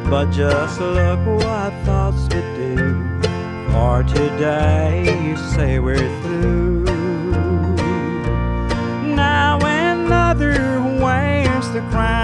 But just look what thoughts would do. For today you say we're through. Now another wears the crown.